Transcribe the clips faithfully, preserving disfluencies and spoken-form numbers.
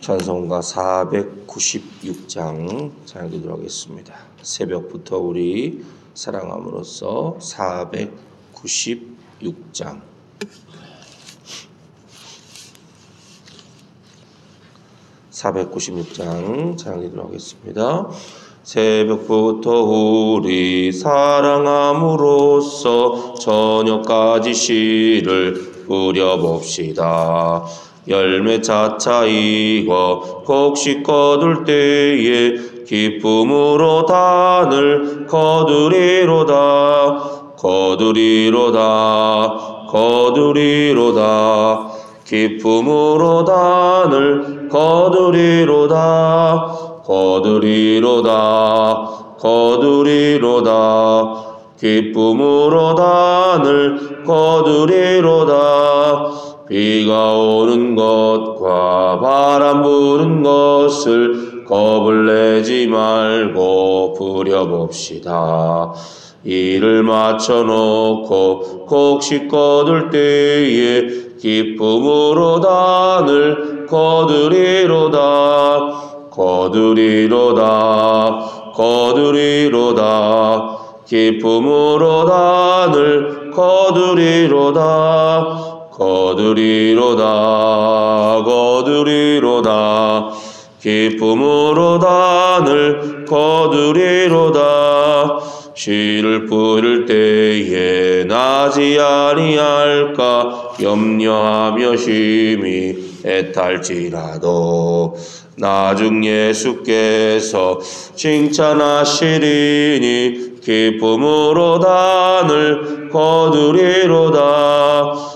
찬송가 사백구십육 장 찬양드리도록 하겠습니다. 새벽부터 우리 사랑함으로써 사백구십육 장 사백구십육 장 찬양드리도록 하겠습니다. 새벽부터 우리 사랑함으로써 저녁까지 시를 뿌려봅시다. 열매 차차 익어 곡식 거둘 때에 기쁨으로 단을 거두리로다. 거두리로다. 거두리로다. 기쁨으로 단을 거두리로다. 거두리로다. 거두리로다. 기쁨으로 단을 거두리로다. 비가 오는 것과 바람 부는 것을 겁을 내지 말고 부려봅시다. 이를 맞춰놓고 곡식 거둘 때에 기쁨으로 단을 거두리로다. 거두리로다. 거두리로다. 기쁨으로 단을 거두리로다. 거두리로다. 거두리로다. 기쁨으로 단을 거두리로다. 씨를 뿌릴 때에 나지 아니할까 염려하며 심히 애탈지라도 나중 예수께서 칭찬하시리니 기쁨으로 단을 거두리로다.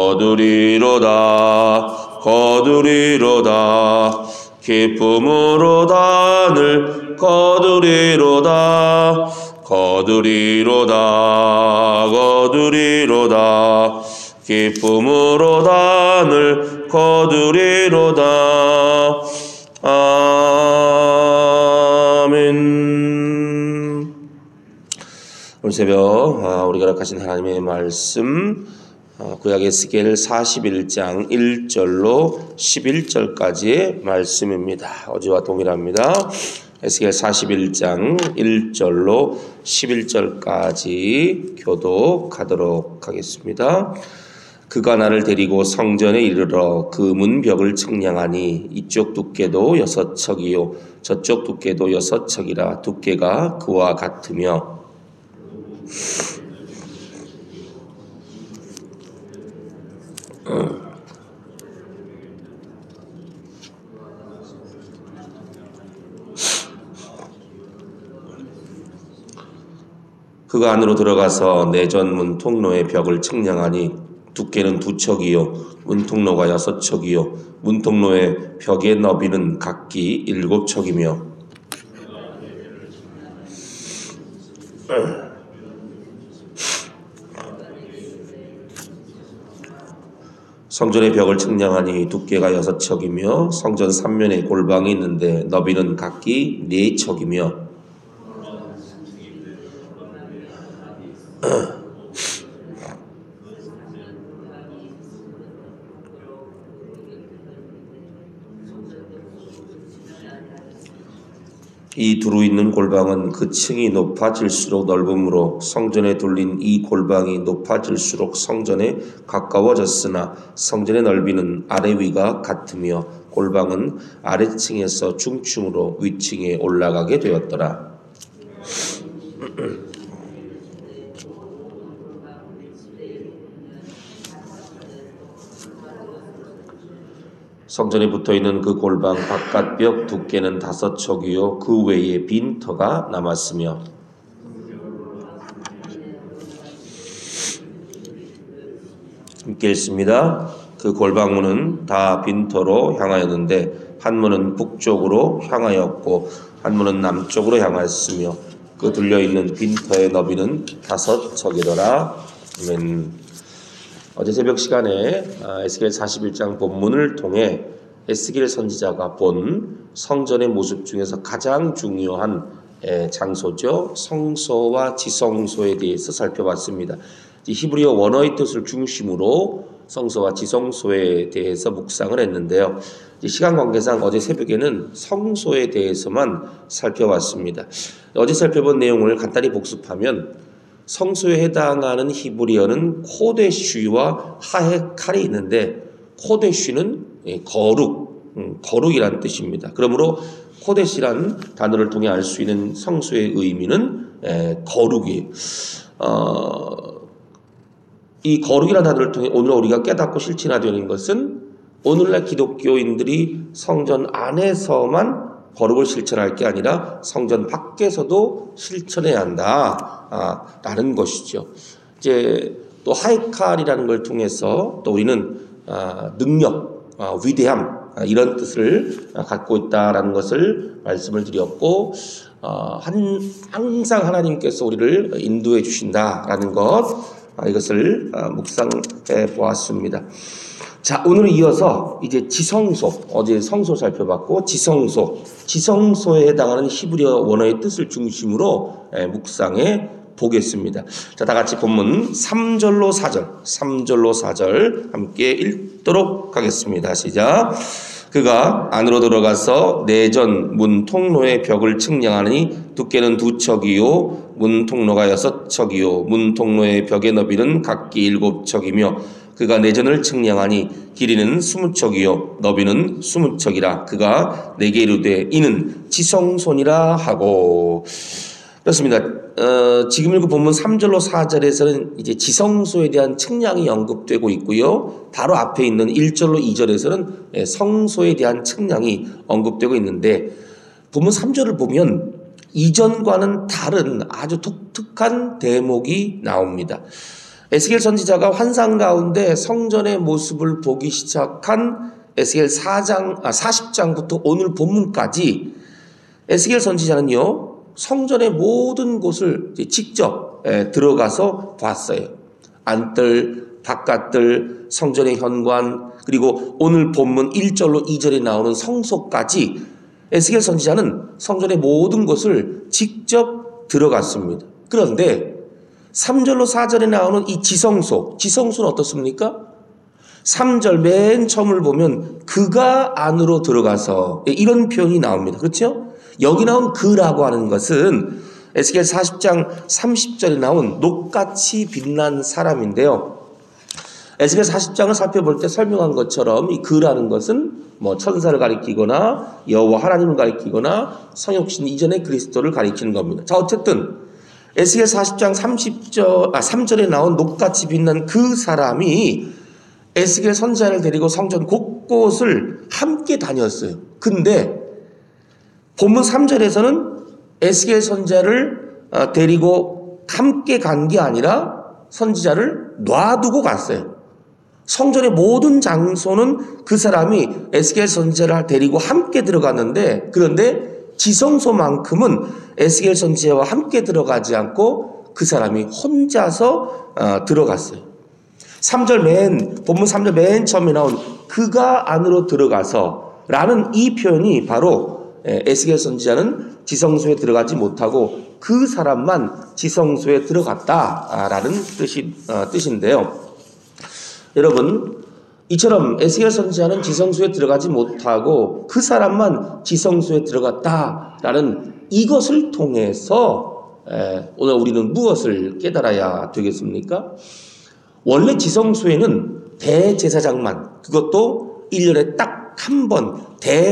거두리로다. 거두리로다. 기쁨으로 단을 거두리로다. 거두리로다. 거두리로다. 기쁨으로 단을 거두리로다. 아멘. 오늘 새벽 우리가 허락하신 하나님의 말씀 구약 에스겔 사십일 장 일 절로 십일 절까지의 말씀입니다. 어제와 동일합니다. 에스겔 사십일 장 일 절로 십일 절까지 교독하도록 하겠습니다. 그가 나를 데리고 성전에 이르러 그 문벽을 측량하니 이쪽 두께도 여섯 척이요 저쪽 두께도 여섯 척이라. 두께가 그와 같으며 그가 안으로 들어가서 내전 문 통로의 벽을 측량하니 두께는 두 척이요 문 통로가 여섯 척이요 문 통로의 벽의 너비는 각기 일곱 척이며 성전의 벽을 측량하니 두께가 여섯 척이며 성전 삼면에 골방이 있는데 너비는 각기 네 척이며 이 두루 있는 골방은 그 층이 높아질수록 넓음으로 성전에 둘린 이 골방이 높아질수록 성전에 가까워졌으나 성전의 넓이는 아래 위가 같으며 골방은 아래층에서 중층으로 위층에 올라가게 되었더라. 성전에 붙어있는 그 골방 바깥벽 두께는 다섯 척이요 그 외에 빈터가 남았으며 함께 읽습니다. 그 골방문은 다 빈터로 향하였는데 한 문은 북쪽으로 향하였고 한 문은 남쪽으로 향하였으며 그 둘려있는 빈터의 너비는 다섯 척이더라. 아멘. 어제 새벽 시간에 에스겔 사십일 장 본문을 통해 에스겔 선지자가 본 성전의 모습 중에서 가장 중요한 장소죠. 성소와 지성소에 대해서 살펴봤습니다. 히브리어 원어의 뜻을 중심으로 성소와 지성소에 대해서 묵상을 했는데요. 시간 관계상 어제 새벽에는 성소에 대해서만 살펴봤습니다. 어제 살펴본 내용을 간단히 복습하면 성소에 해당하는 히브리어는 코데쉬와 하헤칼이 있는데 코데쉬는 거룩, 거룩이라는 뜻입니다. 그러므로 코데시라는 단어를 통해 알 수 있는 성소의 의미는 거룩이에요. 어, 이 거룩이라는 단어를 통해 오늘 우리가 깨닫고 실천하되는 것은 오늘날 기독교인들이 성전 안에서만 거룩을 실천할 게 아니라 성전 밖에서도 실천해야 한다, 아, 라는 것이죠. 이제 또 하이칼이라는 걸 통해서 또 우리는 아, 능력, 아, 위대함, 아, 이런 뜻을 갖고 있다라는 것을 말씀을 드렸고, 어, 한, 항상 하나님께서 우리를 인도해 주신다라는 것, 아, 이것을 아, 묵상해 보았습니다. 자, 오늘은 이어서 이제 지성소, 어제 성소 살펴봤고 지성소, 지성소에 해당하는 히브리어 원어의 뜻을 중심으로 예, 묵상해 보겠습니다. 자, 다 같이 본문 삼 절로 사 절, 삼 절로 사 절 함께 읽도록 하겠습니다. 시작. 그가 안으로 들어가서 내전 문 통로의 벽을 측량하니 두께는 두 척이요 문 통로가 여섯 척이요 문 통로의 벽의 너비는 각기 일곱 척이며 그가 내전을 측량하니 길이는 스무 척이요 너비는 스무 척이라 그가 내게 이르되 이는 지성소니라 하고. 그렇습니다. 어, 지금 읽은 본문 삼 절로 사 절에서는 이제 지성소에 대한 측량이 언급되고 있고요. 바로 앞에 있는 일 절로 이 절에서는 성소에 대한 측량이 언급되고 있는데 본문 삼 절을 보면 이전과는 다른 아주 독특한 대목이 나옵니다. 에스겔 선지자가 환상 가운데 성전의 모습을 보기 시작한 에스겔 사 장, 아, 사십 장부터 오늘 본문까지 에스겔 선지자는요, 성전의 모든 곳을 직접 들어가서 봤어요. 안뜰, 바깥뜰, 성전의 현관, 그리고 오늘 본문 일 절로 이 절에 나오는 성소까지 에스겔 선지자는 성전의 모든 곳을 직접 들어갔습니다. 그런데 삼 절로 사 절에 나오는 이 지성소, 지성소는 어떻습니까? 삼 절 맨 처음을 보면 그가 안으로 들어가서 이런 표현이 나옵니다. 그렇죠? 여기 나온 그라고 하는 것은 에스겔 사십 장 삼십 절에 나온 녹같이 빛난 사람인데요. 에스겔 사십 장을 살펴볼 때 설명한 것처럼 이 그라는 것은 뭐 천사를 가리키거나 여호와 하나님을 가리키거나 성육신 이전의 그리스도를 가리키는 겁니다. 자, 어쨌든 에스겔 사십 장 삼십 절, 아, 삼 절에 나온 녹같이 빛난 그 사람이 에스겔 선지자를 데리고 성전 곳곳을 함께 다녔어요. 근데 본문 삼 절에서는 에스겔 선지자를 데리고 함께 간 게 아니라 선지자를 놔두고 갔어요. 성전의 모든 장소는 그 사람이 에스겔 선지자를 데리고 함께 들어갔는데 그런데 지성소만큼은 에스겔 선지자와 함께 들어가지 않고 그 사람이 혼자서 들어갔어요. 삼 절 맨, 본문 삼 절 맨 처음에 나온 그가 안으로 들어가서 라는 이 표현이 바로 에스겔 선지자는 지성소에 들어가지 못하고 그 사람만 지성소에 들어갔다라는 뜻이, 어, 뜻인데요. 여러분, 이처럼 에스겔 선지자는 지성소에 들어가지 못하고 그 사람만 지성소에 들어갔다라는 이것을 통해서 에, 오늘 우리는 무엇을 깨달아야 되겠습니까? 원래 지성소에는 대제사장만, 그것도 일 년에 딱 한 번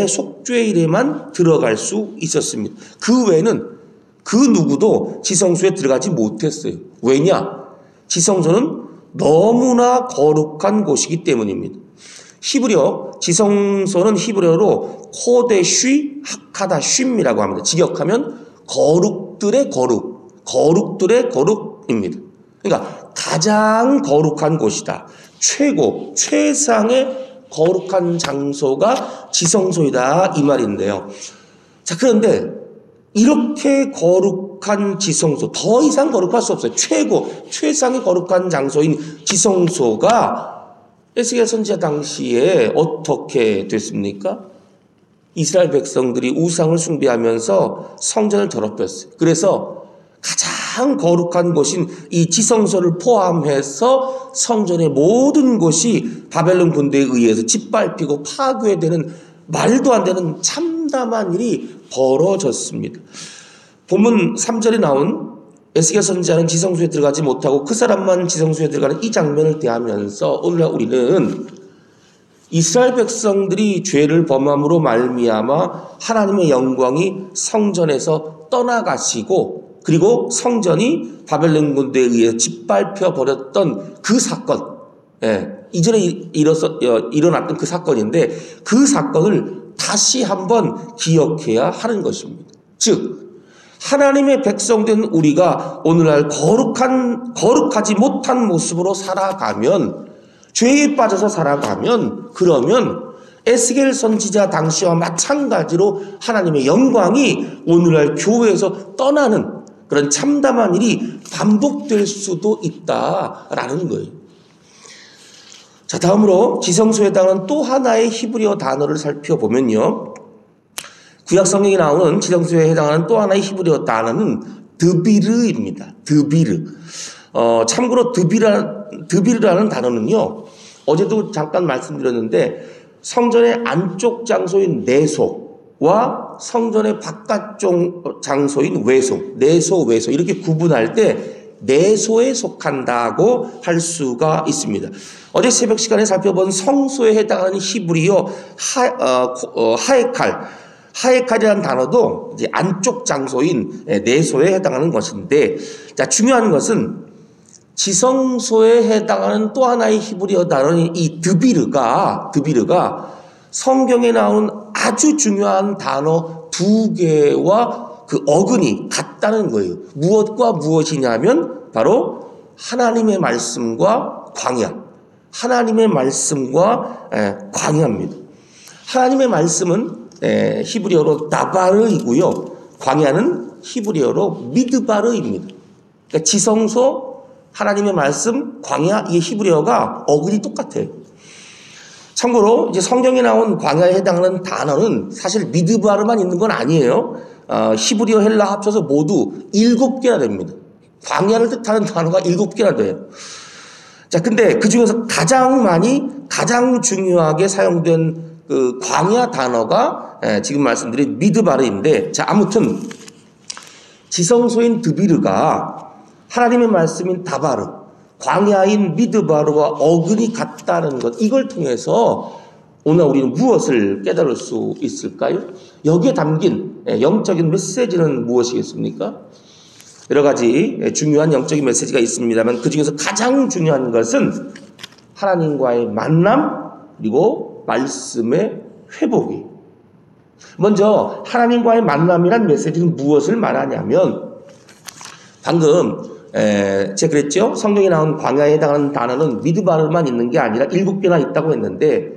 대속죄일에만 들어갈 수 있었습니다. 그 외에는 그 누구도 지성소에 들어가지 못했어요. 왜냐? 지성소는 너무나 거룩한 곳이기 때문입니다. 히브리어, 지성소는 히브리어로 코데쉬 하카다쉼이라고 합니다. 직역하면 거룩들의 거룩, 거룩들의 거룩입니다. 그러니까 가장 거룩한 곳이다. 최고, 최상의 거룩한 장소가 지성소이다 이 말인데요. 자, 그런데 이렇게 거룩한 지성소, 더 이상 거룩할 수 없어요. 최고, 최상의 거룩한 장소인 지성소가 에스겔 선지자 당시에 어떻게 됐습니까? 이스라엘 백성들이 우상을 숭배하면서 성전을 더럽혔어요. 그래서 가장 거룩한 곳인 이 지성소를 포함해서 성전의 모든 곳이 바벨론 군대에 의해서 짓밟히고 파괴되는 말도 안 되는 참담한 일이 벌어졌습니다. 본문 삼 절에 나온 에스겔 선지자는 지성소에 들어가지 못하고 그 사람만 지성소에 들어가는 이 장면을 대하면서 오늘날 우리는 이스라엘 백성들이 죄를 범함으로 말미암아 하나님의 영광이 성전에서 떠나가시고 그리고 성전이 바벨론 군대에 의해 짓밟혀 버렸던 그 사건, 예, 이전에 일어서, 일어났던 그 사건인데 그 사건을 다시 한번 기억해야 하는 것입니다. 즉 하나님의 백성된 우리가 오늘날 거룩한 거룩하지 못한 모습으로 살아가면, 죄에 빠져서 살아가면, 그러면 에스겔 선지자 당시와 마찬가지로 하나님의 영광이 오늘날 교회에서 떠나는 그런 참담한 일이 반복될 수도 있다라는 거예요. 자, 다음으로 지성소에 해당하는 또 하나의 히브리어 단어를 살펴보면요, 구약 성경에 나오는 지성소에 해당하는 또 하나의 히브리어 단어는 드비르입니다. 드비르. 어, 참고로 드비라, 드비르라는 단어는요, 어제도 잠깐 말씀드렸는데 성전의 안쪽 장소인 내소와 성전의 바깥쪽 장소인 외소, 내소, 외소 이렇게 구분할 때 내소에 속한다고 할 수가 있습니다. 어제 새벽 시간에 살펴본 성소에 해당하는 히브리어 하, 어, 어, 하에칼, 하에칼이라는 단어도 이제 안쪽 장소인 내소에 해당하는 것인데, 자, 중요한 것은 지성소에 해당하는 또 하나의 히브리어 단어인 이 드비르가, 드비르가 성경에 나오는 아주 중요한 단어 두 개와 그 어근이 같다는 거예요. 무엇과 무엇이냐면 바로 하나님의 말씀과 광야, 하나님의 말씀과 에, 광야입니다. 하나님의 말씀은 에, 히브리어로 다바르이고요, 광야는 히브리어로 미드바르입니다. 그러니까 지성소, 하나님의 말씀, 광야, 이 히브리어가 어근이 똑같아요. 참고로 이제 성경에 나온 광야에 해당하는 단어는 사실 미드바르만 있는 건 아니에요. 어, 히브리어, 헬라 합쳐서 모두 일곱 개나 됩니다. 광야를 뜻하는 단어가 일곱 개나 돼요. 자, 근데 그 중에서 가장 많이, 가장 중요하게 사용된 그 광야 단어가 예, 지금 말씀드린 미드바르인데, 자, 아무튼 지성소인 드비르가 하나님의 말씀인 다바르, 광야인 미드바르와 어근이 같다는 것, 이걸 통해서 오늘 우리는 무엇을 깨달을 수 있을까요? 여기에 담긴 영적인 메시지는 무엇이겠습니까? 여러 가지 중요한 영적인 메시지가 있습니다만 그 중에서 가장 중요한 것은 하나님과의 만남, 그리고 말씀의 회복이. 먼저 하나님과의 만남이란 메시지는 무엇을 말하냐면, 방금 에, 제가 그랬죠? 성경에 나온 광야에 해당하는 단어는 미드바르만 있는 게 아니라 일곱 개나 있다고 했는데,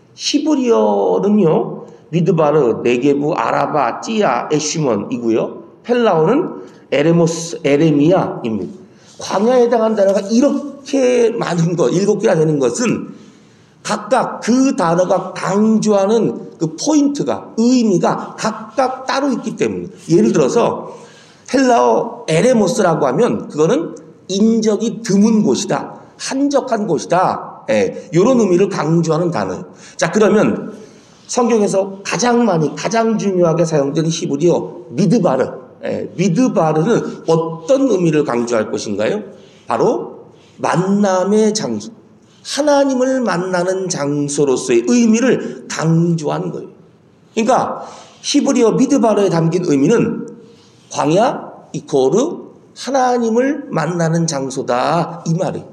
히브리어는요, 미드바르, 네게부, 아라바, 찌야, 에슈몬이고요, 펠라어는 에레모스, 에레미야입니다. 광야에 해당하는 단어가 이렇게 많은 것, 일곱 개나 되는 것은 각각 그 단어가 강조하는 그 포인트가, 의미가 각각 따로 있기 때문에, 예를 들어서 헬라어 에레모스라고 하면 그거는 인적이 드문 곳이다, 한적한 곳이다, 예, 이런 의미를 강조하는 단어예요. 자, 그러면 성경에서 가장 많이, 가장 중요하게 사용된 히브리어 미드바르, 예, 미드바르는 어떤 의미를 강조할 것인가요? 바로 만남의 장소, 하나님을 만나는 장소로서의 의미를 강조한 거예요. 그러니까 히브리어 미드바르에 담긴 의미는 광야 이코르 하나님을 만나는 장소다, 이 말이에요.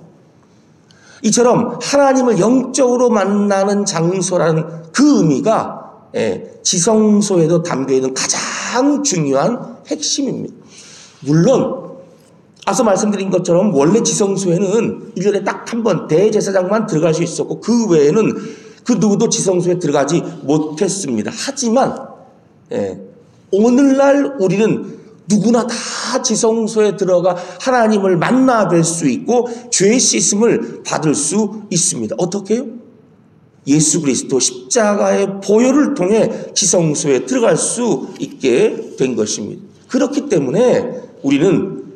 이처럼 하나님을 영적으로 만나는 장소라는 그 의미가 지성소에도 담겨있는 가장 중요한 핵심입니다. 물론 앞서 말씀드린 것처럼 원래 지성소에는 일 년에 딱 한 번 대제사장만 들어갈 수 있었고 그 외에는 그 누구도 지성소에 들어가지 못했습니다. 하지만 오늘날 우리는 누구나 다 지성소에 들어가 하나님을 만나 뵐 수 있고 죄 씻음을 받을 수 있습니다. 어떻게 해요? 예수 그리스도 십자가의 보혈을 통해 지성소에 들어갈 수 있게 된 것입니다. 그렇기 때문에 우리는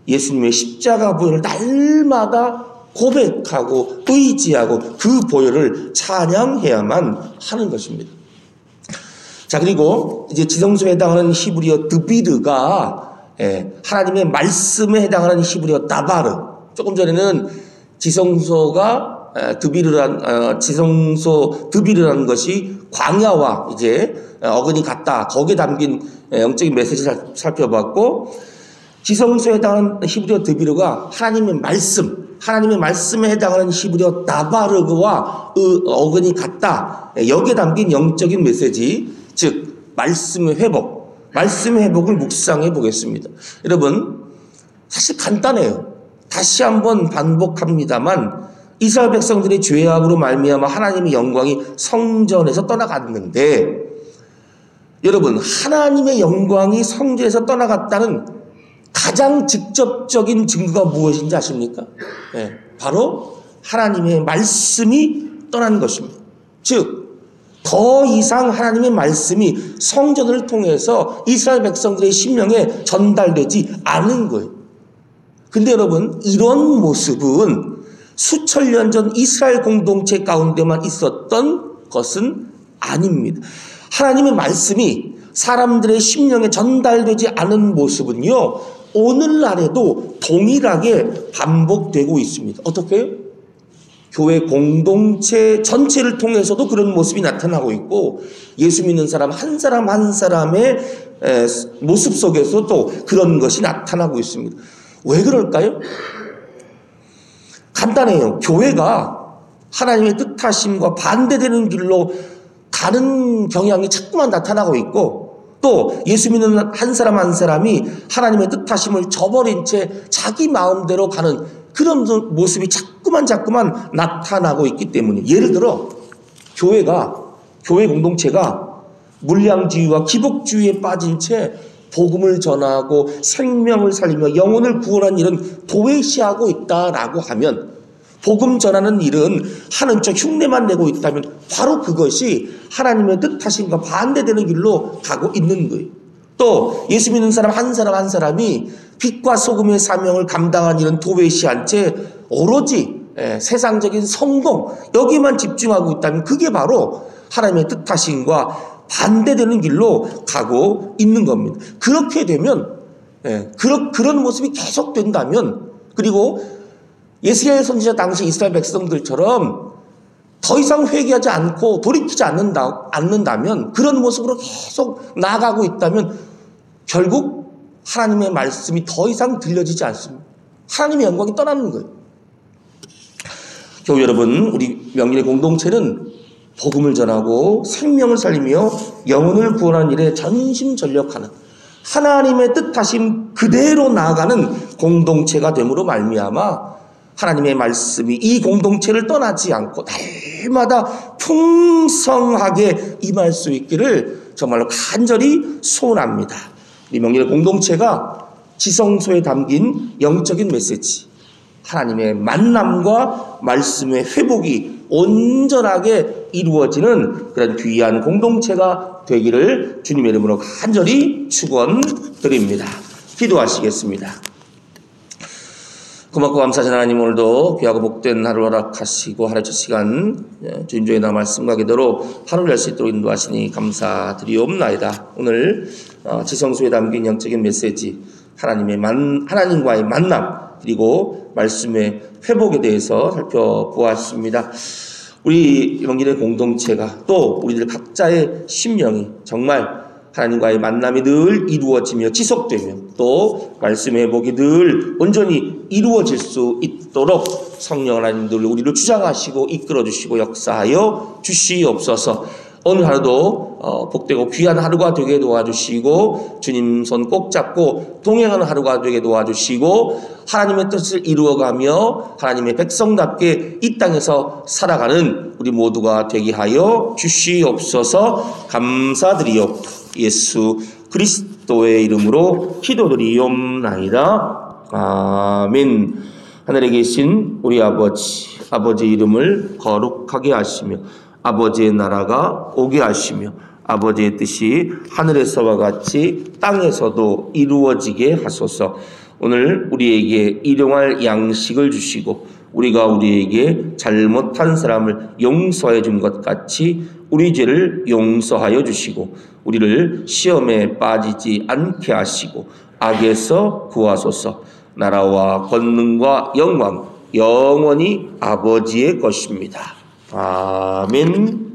예수님의 십자가 보혈을 날마다 고백하고 의지하고 그 보혈을 찬양해야만 하는 것입니다. 자, 그리고 이제 지성소에 해당하는 히브리어 드비르가 예, 하나님의 말씀에 해당하는 히브리어 다바르. 조금 전에는 지성소가 드비르란 어, 지성소 드비르라는 것이 광야와 이제 어근이 같다. 거기에 담긴 영적인 메시지를 살펴봤고, 지성소에 해당하는 히브리어 드비르가 하나님의 말씀, 하나님의 말씀에 해당하는 히브리어 다바르그와 어근이 같다. 여기에 담긴 영적인 메시지, 즉 말씀의 회복, 말씀의 회복을 묵상해 보겠습니다. 여러분, 사실 간단해요. 다시 한번 반복합니다만 이스라엘 백성들의 죄악으로 말미암아 하나님의 영광이 성전에서 떠나갔는데, 여러분, 하나님의 영광이 성전에서 떠나갔다는 가장 직접적인 증거가 무엇인지 아십니까? 네, 바로 하나님의 말씀이 떠난 것입니다. 즉 더 이상 하나님의 말씀이 성전을 통해서 이스라엘 백성들의 심령에 전달되지 않은 거예요. 근데 여러분, 이런 모습은 수천 년 전 이스라엘 공동체 가운데만 있었던 것은 아닙니다. 하나님의 말씀이 사람들의 심령에 전달되지 않은 모습은요, 오늘날에도 동일하게 반복되고 있습니다. 어떻게 해요? 교회 공동체 전체를 통해서도 그런 모습이 나타나고 있고, 예수 믿는 사람 한 사람 한 사람의 모습 속에서도 그런 것이 나타나고 있습니다. 왜 그럴까요? 간단해요. 교회가 하나님의 뜻하심과 반대되는 길로 가는 경향이 자꾸만 나타나고 있고, 또 예수 믿는 한 사람 한 사람이 하나님의 뜻하심을 저버린 채 자기 마음대로 가는 그런 모습이 자꾸만 자꾸만 나타나고 있기 때문이에요. 예를 들어 교회가, 교회 공동체가 물량주의와 기복주의에 빠진 채 복음을 전하고 생명을 살리며 영혼을 구원하는 일은 도외시하고 있다라고 하면, 복음 전하는 일은 하는 척 흉내만 내고 있다면 바로 그것이 하나님의 뜻하심과 반대되는 길로 가고 있는 거예요. 또 예수 믿는 사람 한 사람 한 사람이 빛과 소금의 사명을 감당한 일은 도외시한 채 오로지 세상적인 성공, 여기에만 집중하고 있다면 그게 바로 하나님의 뜻하심과 반대되는 길로 가고 있는 겁니다. 그렇게 되면, 그런, 그런 모습이 계속된다면, 그리고 예수의 선지자 당시 이스라엘 백성들처럼 더 이상 회개하지 않고 돌이키지 않는다, 않는다면, 그런 모습으로 계속 나아가고 있다면 결국 하나님의 말씀이 더 이상 들려지지 않습니다. 하나님의 영광이 떠나는 거예요. 교회 여러분, 우리 명일의 공동체는 복음을 전하고 생명을 살리며 영혼을 구원하는 일에 전심전력하는 하나님의 뜻하심 그대로 나아가는 공동체가 됨으로 말미암아 하나님의 말씀이 이 공동체를 떠나지 않고 날마다 풍성하게 임할 수 있기를 정말로 간절히 소원합니다. 이 명일의 공동체가 지성소에 담긴 영적인 메시지, 하나님의 만남과 말씀의 회복이 온전하게 이루어지는 그런 귀한 공동체가 되기를 주님의 이름으로 간절히 축원드립니다. 기도하시겠습니다. 고맙고 감사하신 하나님, 오늘도 귀하고 복된 하루 허락하시고 하루 첫 시간 주님의 나 말씀과 기도로 하루를 열 수 있도록 인도하시니 감사드리옵나이다. 오늘 지성소에 담긴 영적인 메시지, 하나님의 만, 하나님과의 만남, 그리고 말씀의 회복에 대해서 살펴보았습니다. 우리 영일의 공동체가, 또 우리들 각자의 심령이 정말 하나님과의 만남이 늘 이루어지며 지속되며, 또 말씀의 회복이 늘 온전히 이루어질 수 있도록 성령 하나님 늘 우리를 주장하시고 이끌어주시고 역사하여 주시옵소서. 오늘 하루도 어, 복되고 귀한 하루가 되게 도와주시고, 주님 손 꼭 잡고 동행하는 하루가 되게 도와주시고, 하나님의 뜻을 이루어가며 하나님의 백성답게 이 땅에서 살아가는 우리 모두가 되게 하여 주시옵소서. 감사드리옵고 예수 그리스도의 이름으로 기도드리옵나이다. 아멘. 하늘에 계신 우리 아버지, 아버지 이름을 거룩하게 하시며 아버지의 나라가 오게 하시며 아버지의 뜻이 하늘에서와 같이 땅에서도 이루어지게 하소서. 오늘 우리에게 일용할 양식을 주시고 우리가 우리에게 잘못한 사람을 용서해 준 것 같이 우리 죄를 용서하여 주시고 우리를 시험에 빠지지 않게 하시고 악에서 구하소서. 나라와 권능과 영광 영원히 아버지의 것입니다. 아멘.